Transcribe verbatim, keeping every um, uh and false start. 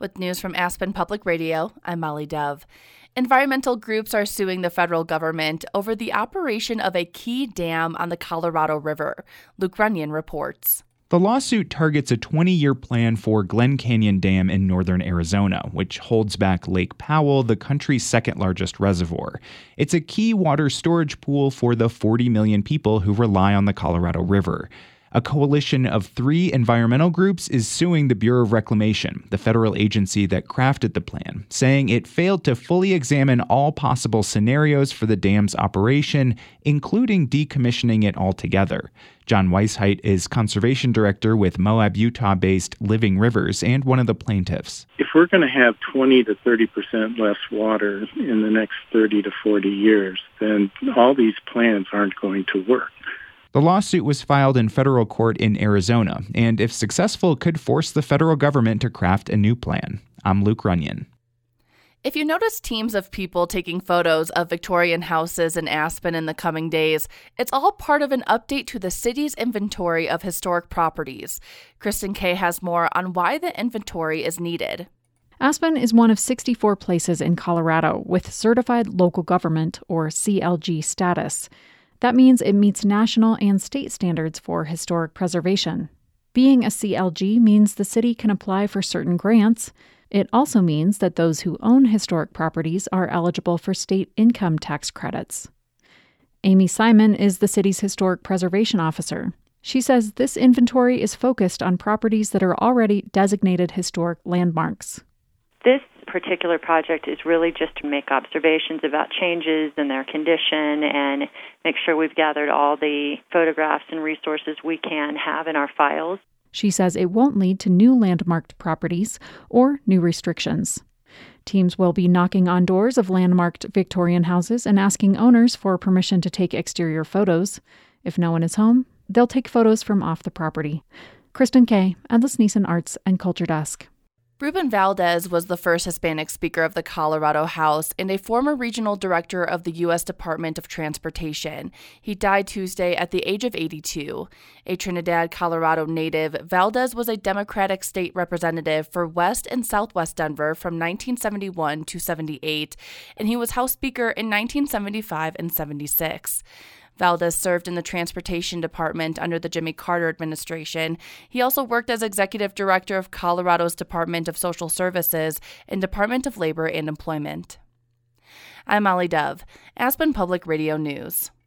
With news from Aspen Public Radio, I'm Molly Dove. Environmental groups are suing the federal government over the operation of a key dam on the Colorado River. Luke Runyon reports. The lawsuit targets a twenty-year plan for Glen Canyon Dam in northern Arizona, which holds back Lake Powell, the country's second-largest reservoir. It's a key water storage pool for the forty million people who rely on the Colorado River. A coalition of three environmental groups is suing the Bureau of Reclamation, the federal agency that crafted the plan, saying it failed to fully examine all possible scenarios for the dam's operation, including decommissioning it altogether. John Weisheit is conservation director with Moab, Utah-based Living Rivers and one of the plaintiffs. If we're going to have twenty to thirty percent less water in the next thirty to forty years, then all these plans aren't going to work. The lawsuit was filed in federal court in Arizona, and if successful, could force the federal government to craft a new plan. I'm Luke Runyon. If you notice teams of people taking photos of Victorian houses in Aspen in the coming days, it's all part of an update to the city's inventory of historic properties. Kristen Kay has more on why the inventory is needed. Aspen is one of sixty-four places in Colorado with certified local government, or C L G, status. That means it meets national and state standards for historic preservation. Being a C L G means the city can apply for certain grants. It also means that those who own historic properties are eligible for state income tax credits. Amy Simon is the city's historic preservation officer. She says this inventory is focused on properties that are already designated historic landmarks. This particular project is really just to make observations about changes in their condition and make sure we've gathered all the photographs and resources we can have in our files. She says it won't lead to new landmarked properties or new restrictions. Teams will be knocking on doors of landmarked Victorian houses and asking owners for permission to take exterior photos. If no one is home, they'll take photos from off the property. Kristen Kay, Endless Neeson Arts and Culture Desk. Ruben Valdez was the first Hispanic Speaker of the Colorado House and a former regional director of the U S Department of Transportation. He died Tuesday at the age of eighty-two. A Trinidad, Colorado native, Valdez was a Democratic state representative for West and Southwest Denver from nineteen seventy-one to seventy-eight, and he was House Speaker in nineteen seventy-five and seventy-six. Valdez served in the Transportation Department under the Jimmy Carter administration. He also worked as executive director of Colorado's Department of Social Services and Department of Labor and Employment. I'm Molly Dove, Aspen Public Radio News.